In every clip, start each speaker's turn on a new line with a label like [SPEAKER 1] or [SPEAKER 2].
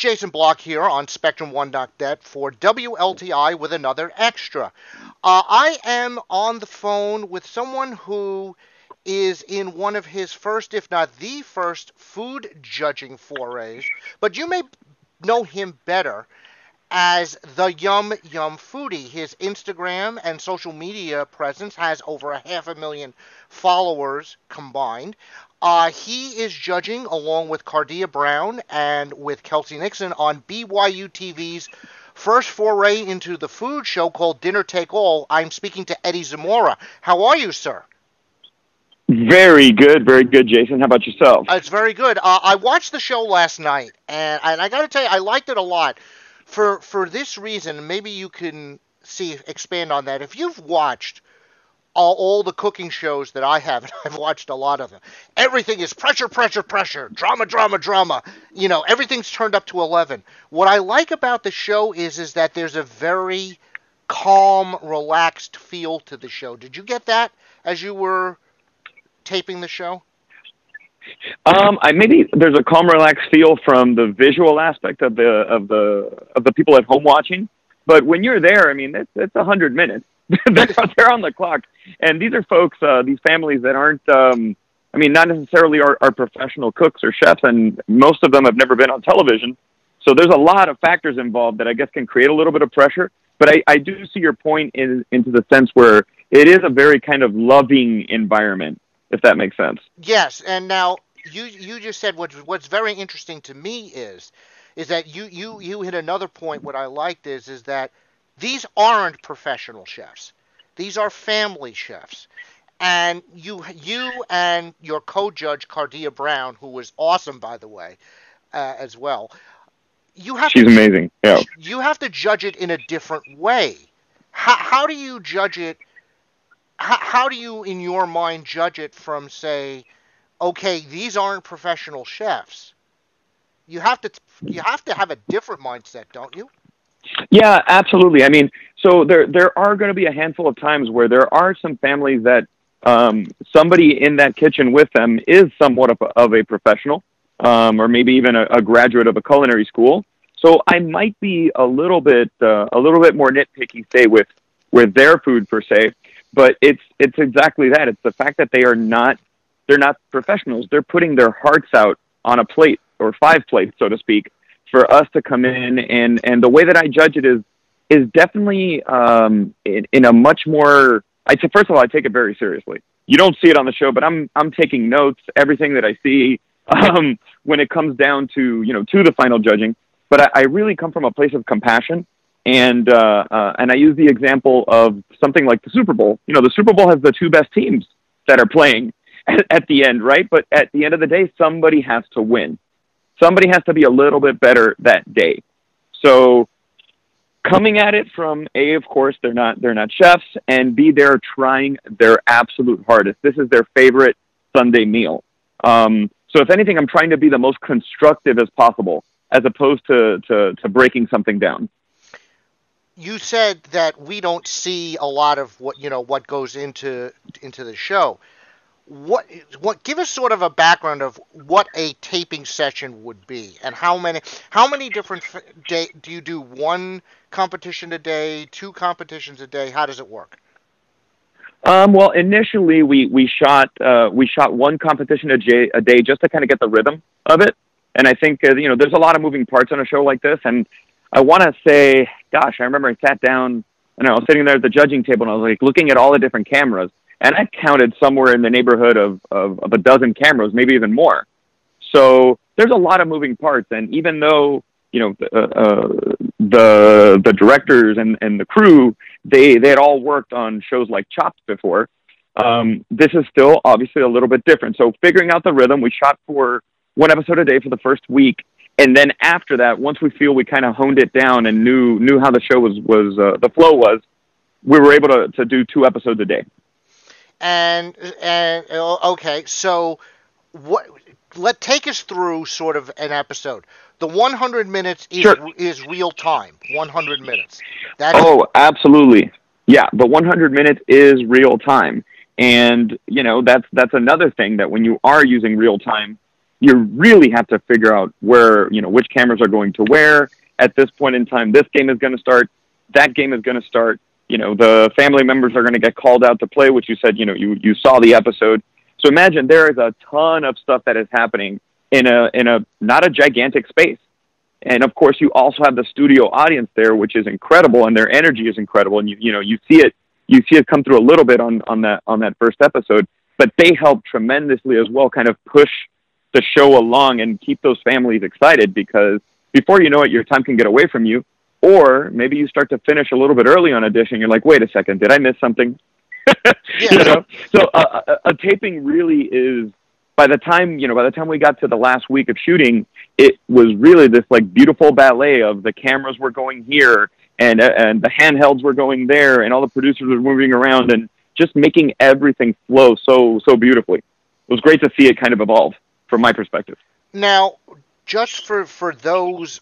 [SPEAKER 1] Jason Block here on Spectrum1.net for WLTI with another extra. I am on the phone with someone who is in one of his first, if not the first, food judging forays, but you may know him better as the Yum Yum Foodie. His Instagram and social media presence has over 500,000 followers combined. He is judging along with Cardia Brown and with Kelsey Nixon on BYU TV's first foray into the food show called Dinner Take All. I'm speaking to Eddie Zamora. How are you, sir?
[SPEAKER 2] Very good, Jason. How about yourself?
[SPEAKER 1] It's very good. I watched the show last night, and I got to tell you, I liked it a lot. For this reason, maybe you can expand on that. If you've watched all the cooking shows that I have, and I've watched a lot of them, everything is pressure, drama. You know, everything's turned up to 11. What I like about the show is that there's a very calm, relaxed feel to the show. Did you get that as you were taping the show?
[SPEAKER 2] Maybe there's a calm, relaxed feel from the visual aspect of the people at home watching, but when you're there, I mean, it's 100 minutes. they're on the clock, and these are folks, these families that aren't, not necessarily are professional cooks or chefs, and most of them have never been on television. So there's a lot of factors involved that I guess can create a little bit of pressure. But I do see your point into the sense where it is a very kind of loving environment, if that makes sense.
[SPEAKER 1] Yes, and now you just said what's very interesting to me is that you hit another point. What I liked is that these aren't professional chefs; these are family chefs, and you and your co-judge Cardia Brown, who was awesome by the way, as well. She's
[SPEAKER 2] amazing. Yeah,
[SPEAKER 1] you have to judge it in a different way. How do you judge it? How do you, in your mind, judge it from, say, okay, these aren't professional chefs? You have to have a different mindset, don't you?
[SPEAKER 2] Yeah, absolutely. I mean, so there are going to be a handful of times where there are some families that somebody in that kitchen with them is somewhat of a professional, or maybe even a graduate of a culinary school. So I might be a little bit more nitpicky, say, with their food per se. But it's exactly that. It's the fact that they're not professionals. They're putting their hearts out on a plate or 5 plates, so to speak, for us to come in. And the way that I judge it is definitely in a much more. I'd say, first of all, I take it very seriously. You don't see it on the show, but I'm taking notes, everything that I see when it comes down to the final judging. But I really come from a place of compassion. And I use the example of something like the Super Bowl. You know, the Super Bowl has the 2 best teams that are playing at the end, right? But at the end of the day, somebody has to win. Somebody has to be a little bit better that day. So coming at it from A, of course, they're not chefs, and B, they're trying their absolute hardest. This is their favorite Sunday meal. So if anything, I'm trying to be the most constructive as possible, as opposed to breaking something down.
[SPEAKER 1] You said that we don't see a lot of what goes into the show. What give us sort of a background of what a taping session would be, and how many different do you do? 1 competition a day, 2 competitions a day? How does it work?
[SPEAKER 2] Well, initially we shot 1 competition a day just to kind of get the rhythm of it, and I think there's a lot of moving parts on a show like this, and I want to say, gosh, I remember I sat down and I was sitting there at the judging table and I was like looking at all the different cameras, and I counted somewhere in the neighborhood of a dozen cameras, maybe even more. So there's a lot of moving parts, and even though the directors and the crew they had all worked on shows like Chopped before, this is still obviously a little bit different. So figuring out the rhythm, we shot for 1 episode a day for the first week. And then after that, once we feel we kind of honed it down and knew how the show was the flow was, we were able to do 2 episodes a day.
[SPEAKER 1] And okay, so take us through sort of an episode. The 100 minutes is real time. 100 minutes.
[SPEAKER 2] Absolutely. Yeah, the 100 minutes is real time, and that's another thing that when you are using real time, you really have to figure out where, which cameras are going to where at this point in time. This game is going to start. That game is going to start. The family members are going to get called out to play, which you said, you saw the episode. So imagine there is a ton of stuff that is happening in a not a gigantic space. And of course, you also have the studio audience there, which is incredible, and their energy is incredible. And you see it come through a little bit on that first episode, but they help tremendously as well, kind of push the show along and keep those families excited, because before you know it, your time can get away from you, or maybe you start to finish a little bit early on a dish, and you're like, wait a second, did I miss something?
[SPEAKER 1] Yeah.
[SPEAKER 2] So a taping really is, by the time we got to the last week of shooting, it was really this like beautiful ballet of the cameras were going here and the handhelds were going there and all the producers were moving around and just making everything flow so beautifully. It was great to see it kind of evolve from my perspective.
[SPEAKER 1] Now, just for those,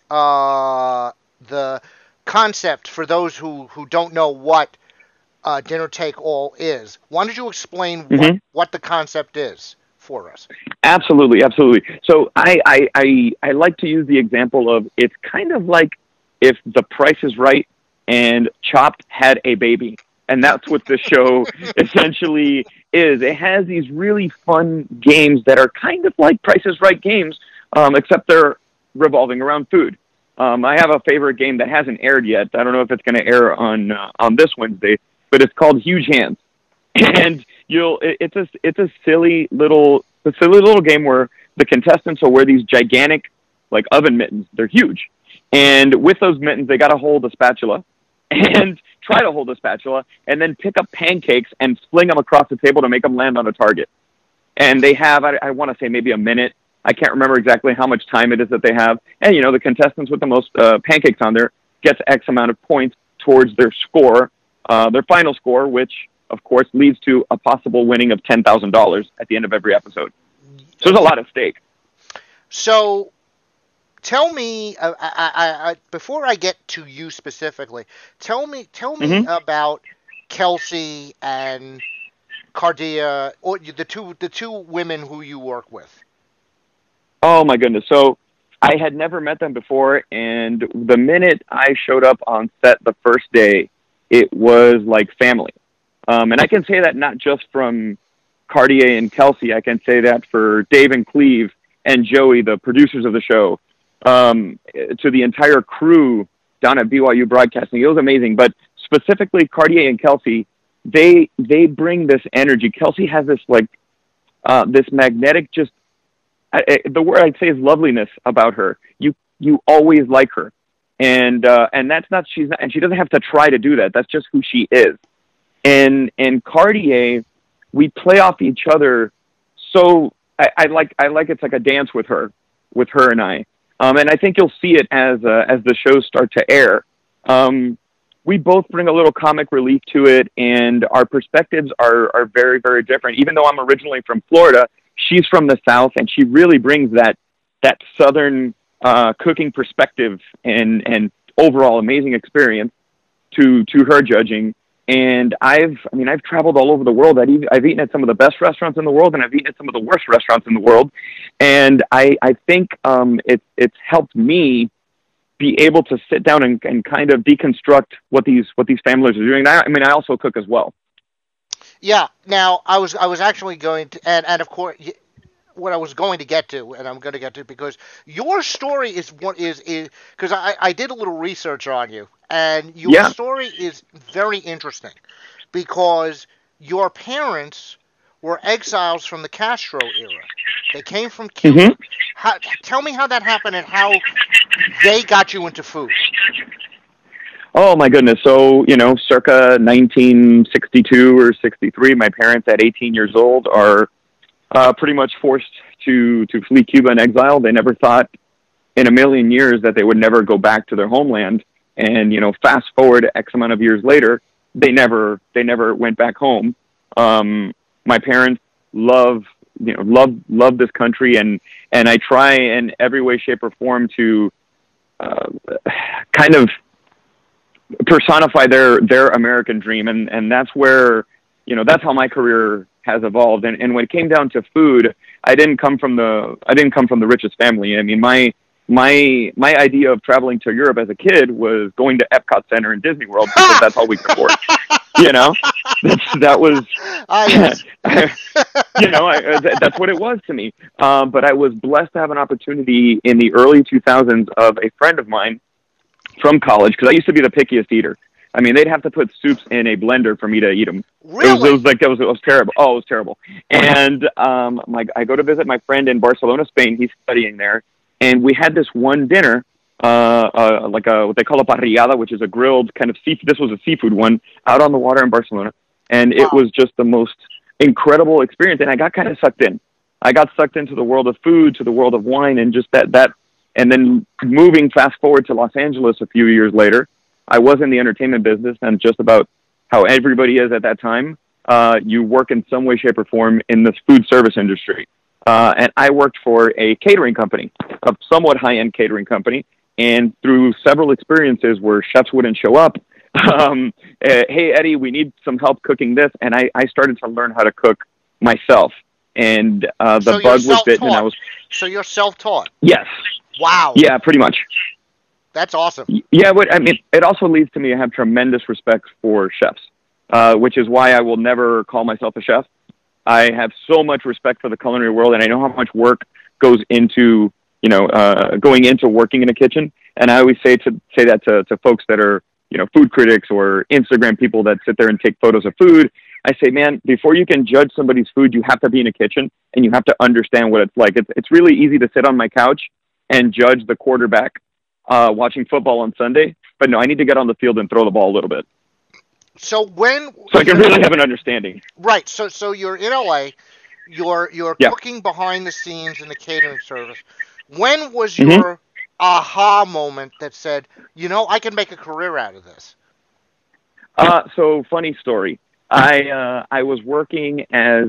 [SPEAKER 1] the concept for those who don't know what Dinner Take All is, why don't you explain what the concept is for us?
[SPEAKER 2] Absolutely. So I like to use the example of, it's kind of like if The Price is Right and Chopped had a baby. And that's what the show essentially is. It has these really fun games that are kind of like Price is Right games, except they're revolving around food. I have a favorite game that hasn't aired yet. I don't know if it's going to air on this Wednesday, but it's called Huge Hands. And it's a silly little game where the contestants will wear these gigantic like oven mittens. They're huge. And with those mittens, they got to hold a spatula and try to hold a spatula and then pick up pancakes and fling them across the table to make them land on a target. And they have, I want to say maybe a minute. I can't remember exactly how much time it is that they have. And, the contestants with the most pancakes on there gets X amount of points towards their score, their final score, which, of course, leads to a possible winning of $10,000 at the end of every episode. So there's a lot at stake.
[SPEAKER 1] So tell me, before I get to you specifically, tell me about Kelsey and Cardia, or the two women who you work with.
[SPEAKER 2] Oh my goodness! So I had never met them before, and the minute I showed up on set the first day, it was like family. And I can say that not just from Cartier and Kelsey. I can say that for Dave and Cleve and Joey, the producers of the show, to the entire crew down at BYU Broadcasting. It was amazing. But specifically Cartier and Kelsey, they bring this energy. Kelsey has this this magnetic, the word I'd say is loveliness about her. You always like her. And that's not, and she doesn't have to try to do that. That's just who she is. And Cartier, we play off each other. So I like it's like a dance with her and I. And I think you'll see it as the shows start to air. We both bring a little comic relief to it, and our perspectives are very, very different. Even though I'm originally from Florida, she's from the South, and she really brings that Southern cooking perspective and overall amazing experience to her judging. And I've traveled all over the world. I've eaten at some of the best restaurants in the world, and I've eaten at some of the worst restaurants in the world. And I think it's helped me be able to sit down and kind of deconstruct what these families are doing. I also cook as well. Yeah.
[SPEAKER 1] Now I was actually going to, and of course, what I was going to get to, and I'm going to get to, because your story is because I did a little research on you, and your story is very interesting because your parents were exiles from the Castro era. They came from Cuba. Tell me how that happened and how they got you into food.
[SPEAKER 2] Oh my goodness. So, circa 1962 or 63, my parents at 18 years old are pretty much forced to flee Cuba in exile. They never thought in a million years that they would never go back to their homeland. And, fast forward X amount of years later, they never went back home. My parents love this country, and I try in every way, shape, or form to kind of personify their American dream, and that's where that's how my career has evolved. And when it came down to food, I didn't come from the richest family. I mean, my idea of traveling to Europe as a kid was going to Epcot Center and Disney World because that's all we could afford. You know, that was,
[SPEAKER 1] yes.
[SPEAKER 2] that's what it was to me. But I was blessed to have an opportunity in the early 2000s of a friend of mine from college, because I used to be the pickiest eater. I mean, they'd have to put soups in a blender for me to eat them.
[SPEAKER 1] Really?
[SPEAKER 2] It was terrible. Oh, it was terrible. And I go to visit my friend in Barcelona, Spain. He's studying there, and we had this one dinner, like what they call a parrillada, which is a grilled kind of seafood. This was a seafood one out on the water in Barcelona, and it was just the most incredible experience. And I got kind of sucked in. I got sucked into the world of food, to the world of wine, and just that. And then moving fast forward to Los Angeles a few years later, I was in the entertainment business, and just about how everybody is at that time. You work in some way, shape, or form in this food service industry. And I worked for a catering company, a somewhat high-end catering company. And through several experiences where chefs wouldn't show up, hey, Eddie, we need some help cooking this. And I started to learn how to cook myself. And the bug was bitten, and I was...
[SPEAKER 1] So you're self-taught?
[SPEAKER 2] Yes.
[SPEAKER 1] Wow.
[SPEAKER 2] Yeah, pretty much.
[SPEAKER 1] That's awesome.
[SPEAKER 2] Yeah, but I mean, it also leads to me, I have tremendous respect for chefs, which is why I will never call myself a chef. I have so much respect for the culinary world, and I know how much work goes into, going into working in a kitchen. And I always say that to folks that are, food critics or Instagram people that sit there and take photos of food. I say, man, before you can judge somebody's food, you have to be in a kitchen and you have to understand what it's like. It's really easy to sit on my couch and judge the quarterback watching football on Sunday, but no, I need to get on the field and throw the ball a little bit.
[SPEAKER 1] So
[SPEAKER 2] I can really have an understanding.
[SPEAKER 1] Right. So you're in LA, you're cooking behind the scenes in the catering service. When was your aha moment that said, I can make a career out of this?
[SPEAKER 2] So funny story. I was working as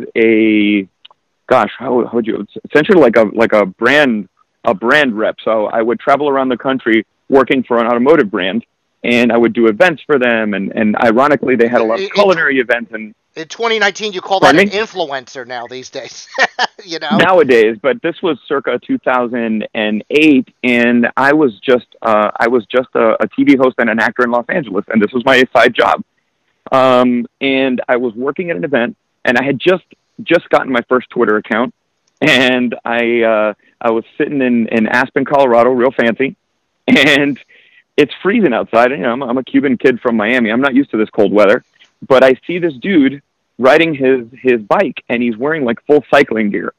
[SPEAKER 2] how would you, essentially like a brand rep. So I would travel around the country working for an automotive brand, and I would do events for them. And ironically, they had a lot of culinary events. And
[SPEAKER 1] in 2019, you call that an influencer now these days,
[SPEAKER 2] Nowadays, but this was circa 2008, and I was just a TV host and an actor in Los Angeles, and this was my side job. And I was working at an event, and I had just gotten my first Twitter account, and I was sitting in Aspen, Colorado, real fancy, and it's freezing outside. I'm a Cuban kid from Miami. I'm not used to this cold weather, but I see this dude riding his bike, and he's wearing like full cycling gear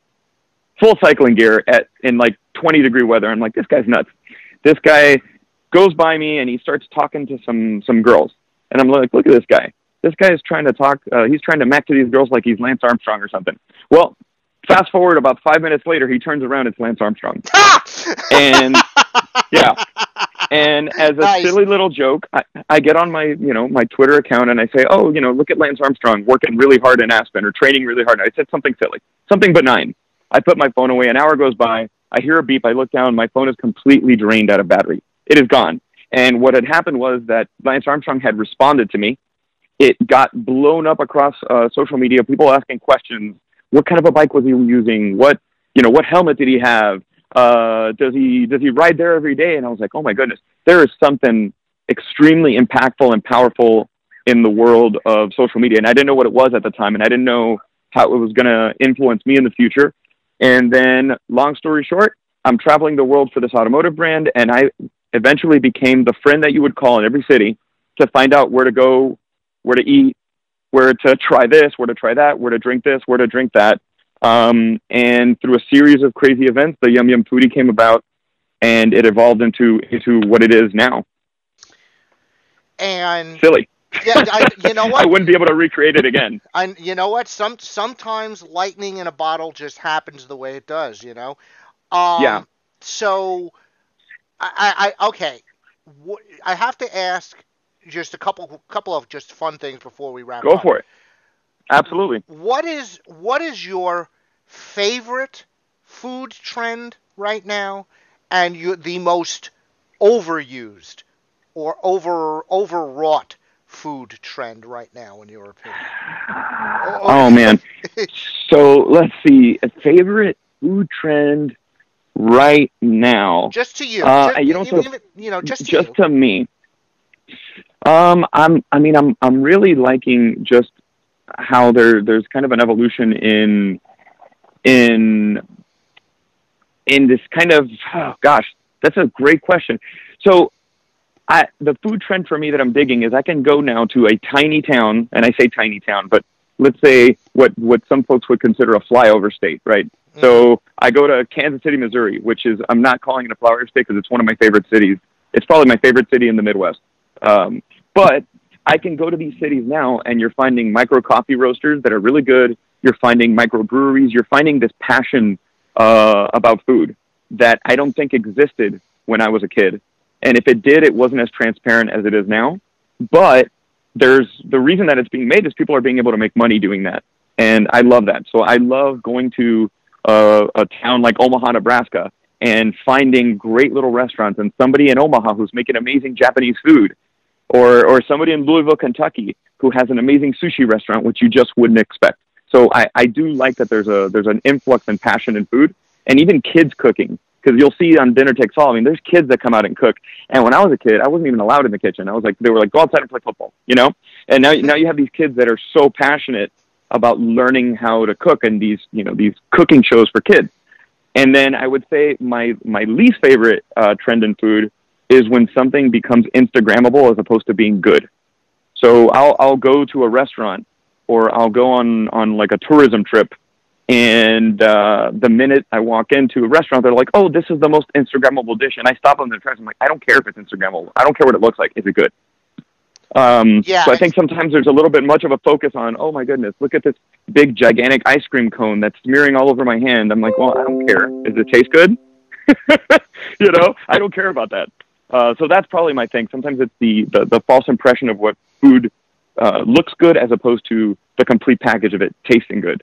[SPEAKER 2] in like 20-degree weather. I'm like, this guy's nuts. This guy goes by me, and he starts talking to some girls, and I'm like, look at this guy. This guy is trying to talk. He's trying to mac to these girls like he's Lance Armstrong or something. Well, fast forward about 5 minutes later, he turns around. It's Lance Armstrong. And yeah. And as a silly little joke, I get on my Twitter account and I say, oh, look at Lance Armstrong working really hard in Aspen or training really hard. I said something silly, something benign. I put my phone away. An hour goes by. I hear a beep. I look down. My phone is completely drained out of battery. It is gone. And what had happened was that Lance Armstrong had responded to me. It got blown up across social media. People asking questions. What kind of a bike was he using? What helmet did he have? Does he ride there every day? And I was like, oh my goodness, there is something extremely impactful and powerful in the world of social media. And I didn't know what it was at the time, and I didn't know how it was going to influence me in the future. And then, long story short, I'm traveling the world for this automotive brand, and I eventually became the friend that you would call in every city to find out where to go, where to eat, where to try this, where to try that, where to drink this, where to drink that. And through a series of crazy events, the Yum Yum Foodie came about, and it evolved into what it is now.
[SPEAKER 1] And
[SPEAKER 2] silly.
[SPEAKER 1] Yeah, you know what?
[SPEAKER 2] I wouldn't be able to recreate it again.
[SPEAKER 1] And you know what? Sometimes lightning in a bottle just happens the way it does.
[SPEAKER 2] Yeah.
[SPEAKER 1] So, okay. I have to ask just a couple of just fun things before we wrap up.
[SPEAKER 2] Go for it. Absolutely.
[SPEAKER 1] What is your favorite food trend right now, and the most overused or overwrought food trend right now, in your opinion?
[SPEAKER 2] Oh man. So let's see. A favorite food trend right now.
[SPEAKER 1] Just to you, just
[SPEAKER 2] You know, so
[SPEAKER 1] just to
[SPEAKER 2] just
[SPEAKER 1] you.
[SPEAKER 2] to me, I'm really liking just how there's kind of an evolution in in this kind of, oh gosh, that's a great question. So the food trend for me that I'm digging is I can go now to a tiny town, and I say tiny town, but let's say what some folks would consider a flyover state, right?
[SPEAKER 1] Hmm.
[SPEAKER 2] So I go to Kansas City, Missouri, which is, I'm not calling it a flyover state because it's one of my favorite cities. It's probably my favorite city in the Midwest. But I can go to these cities now, and you're finding micro coffee roasters that are really good. You're finding microbreweries. You're finding this passion about food that I don't think existed when I was a kid. And if it did, it wasn't as transparent as it is now. But there's the reason that it's being made is people are being able to make money doing that. And I love that. So I love going to a town like Omaha, Nebraska, and finding great little restaurants and somebody in Omaha who's making amazing Japanese food, or somebody in Louisville, Kentucky, who has an amazing sushi restaurant, which you just wouldn't expect. So I do like that there's an influx and passion in food, and even kids cooking, because you'll see on Dinner Takes All. I mean, there's kids that come out and cook. And when I was a kid, I wasn't even allowed in the kitchen. They were like, go outside and play football, you know? And now you have these kids that are so passionate about learning how to cook, and these cooking shows for kids. And then I would say my least favorite trend in food is when something becomes Instagrammable as opposed to being good. So I'll go to a restaurant, or I'll go on like a tourism trip, and the minute I walk into a restaurant, they're like, "Oh, this is the most Instagrammable dish," and I stop them and try. I'm like, "I don't care if it's Instagrammable. I don't care what it looks like. Is it good?"
[SPEAKER 1] Yeah.
[SPEAKER 2] So I think sometimes there's a little bit much of a focus on, oh my goodness, look at this big gigantic ice cream cone that's smearing all over my hand. I'm like, well, I don't care. Does it taste good? I don't care about that. So that's probably my thing. Sometimes it's the false impression of what food looks good as opposed to the complete package of it tasting good.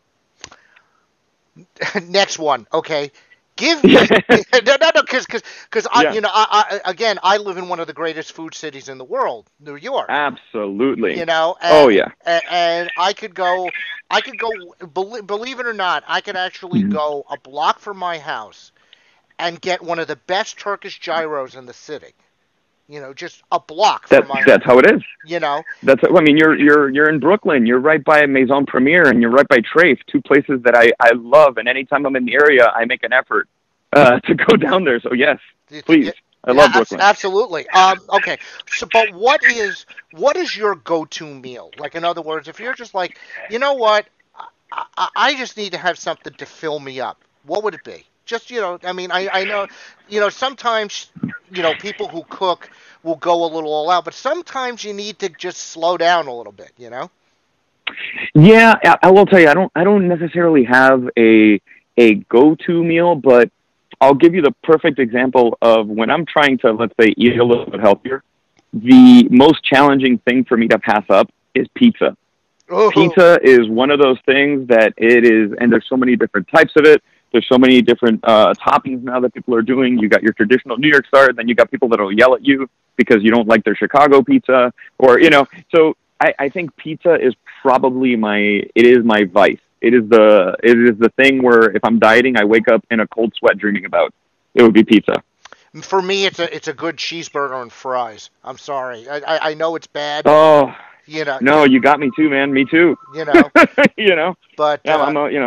[SPEAKER 1] Next one, okay. Give me no, because
[SPEAKER 2] Yeah,
[SPEAKER 1] I live in one of the greatest food cities in the world, New York.
[SPEAKER 2] absolutely.
[SPEAKER 1] You know,
[SPEAKER 2] Oh yeah.
[SPEAKER 1] and I could go. Believe it or not, I could actually
[SPEAKER 2] Mhm.
[SPEAKER 1] go a block from my house and get one of the best Turkish gyros in the city. Just a block from my
[SPEAKER 2] That's
[SPEAKER 1] house.
[SPEAKER 2] how it is.
[SPEAKER 1] You know,
[SPEAKER 2] I mean, you're in Brooklyn. You're right by Maison Premier, and you're right by Trafe, two places that I love. And anytime I'm in the area, I make an effort to go down there. So yes, please, I love Brooklyn.
[SPEAKER 1] absolutely. Okay. So, but what is your go-to meal? Like, in other words, if you're just like, you know what, I just need to have something to fill me up. What would it be? Just, I mean, I know, sometimes, people who cook will go a little all out, but sometimes you need to just slow down a little bit,
[SPEAKER 2] Yeah, I will tell you, I don't necessarily have a go-to meal, but I'll give you the perfect example of when I'm trying to, let's say, eat a little bit healthier. The most challenging thing for me to pass up is pizza.
[SPEAKER 1] Oh,
[SPEAKER 2] Pizza is one of those things that it is, and there's so many different types of it. There's so many different toppings now that people are doing. You got your traditional New York star, then you got people that'll yell at you because you don't like their Chicago pizza, or. So I think pizza is probably it is my vice. It is the thing where if I'm dieting, I wake up in a cold sweat dreaming about. It would be pizza.
[SPEAKER 1] for me, it's a good cheeseburger and fries. I'm sorry. I know it's bad,
[SPEAKER 2] Oh
[SPEAKER 1] you know,
[SPEAKER 2] no, you got me too, man. Me too.
[SPEAKER 1] you know,
[SPEAKER 2] you know,
[SPEAKER 1] but
[SPEAKER 2] yeah,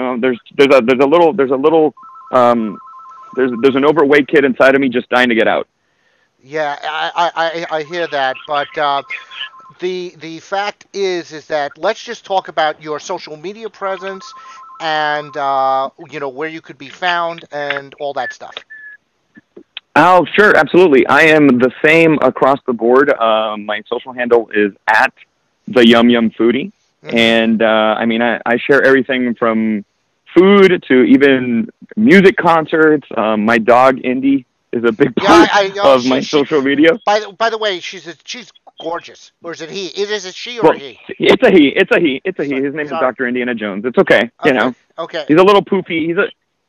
[SPEAKER 2] um, there's an overweight kid inside of me just dying to get out.
[SPEAKER 1] yeah, I hear that. But the fact is that let's just talk about your social media presence and where you could be found and all that stuff.
[SPEAKER 2] Oh, sure, absolutely. I am the same across the board. My social handle is at the Yum Yum Foodie,
[SPEAKER 1] Hmm.
[SPEAKER 2] and I mean, I share everything from food to even music concerts. My dog Indy is a big
[SPEAKER 1] Yeah,
[SPEAKER 2] part
[SPEAKER 1] I know
[SPEAKER 2] of my social media.
[SPEAKER 1] by the way, she's gorgeous. Or is it he? Is it she or a
[SPEAKER 2] Well,
[SPEAKER 1] he?
[SPEAKER 2] it's a he. It's a he. It's a he.
[SPEAKER 1] So,
[SPEAKER 2] His name is
[SPEAKER 1] sorry.
[SPEAKER 2] Dr. Indiana Jones. It's okay.
[SPEAKER 1] Okay. Okay.
[SPEAKER 2] He's a little poofy.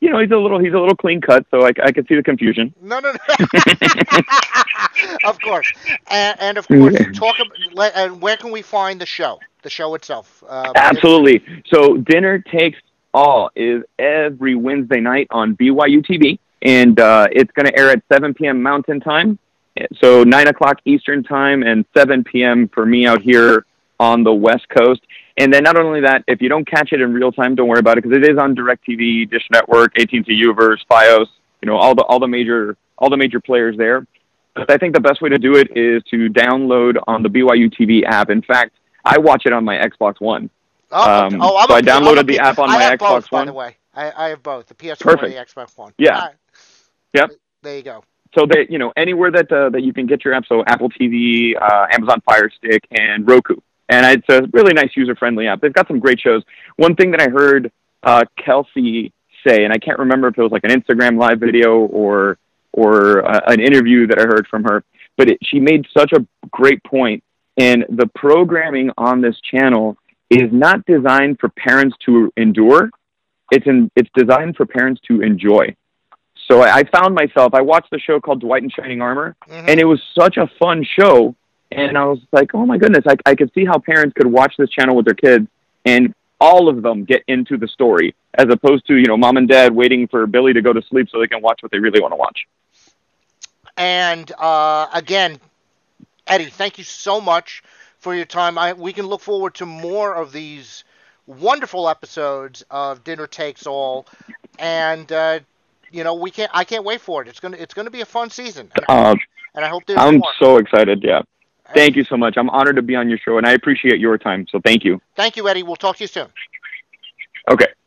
[SPEAKER 2] he's a little clean cut, so I could see the confusion.
[SPEAKER 1] No, no, no. Of course, and of course, and where can we find the show? The show itself.
[SPEAKER 2] Absolutely. So Dinner Takes All is every Wednesday night on BYU TV, and it's going to air at 7 p.m. Mountain Time, so 9 o'clock Eastern Time, and 7 p.m. for me out here on the West Coast. And then not only that, if you don't catch it in real time, don't worry about it, because it is on DirecTV, Dish Network, AT&T Uverse, FiOS, all the major players there. But I think the best way to do it is to download on the BYU TV app. In fact, I watch it on my Xbox One. So I downloaded the app on my Xbox
[SPEAKER 1] both,
[SPEAKER 2] One.
[SPEAKER 1] By the way, I have both, the PS4 and the Xbox One.
[SPEAKER 2] Yeah. Right. Yep.
[SPEAKER 1] There you go.
[SPEAKER 2] So anywhere that you can get your app, so Apple TV, Amazon Fire Stick, and Roku. And it's a really nice user-friendly app. They've got some great shows. One thing that I heard Kelsey say, and I can't remember if it was like an Instagram live video or an interview that I heard from her, but she made such a great point. And the programming on this channel is not designed for parents to endure. It's designed for parents to enjoy. So I found myself, I watched the show called Dwight in Shining Armor, and it was such a fun show. And I was like, oh my goodness, I could see how parents could watch this channel with their kids, and all of them get into the story, as opposed to, mom and dad waiting for Billy to go to sleep so they can watch what they really want to watch.
[SPEAKER 1] And again, Eddie, thank you so much for your time. We can look forward to more of these wonderful episodes of Dinner Takes All, and I can't wait for it. It's gonna be a fun season, and I hope there's
[SPEAKER 2] I'm
[SPEAKER 1] more.
[SPEAKER 2] So excited. Yeah, thank you so much. I'm honored to be on your show, and I appreciate your time. So thank you.
[SPEAKER 1] Thank you, Eddie. We'll talk to you soon.
[SPEAKER 2] Okay.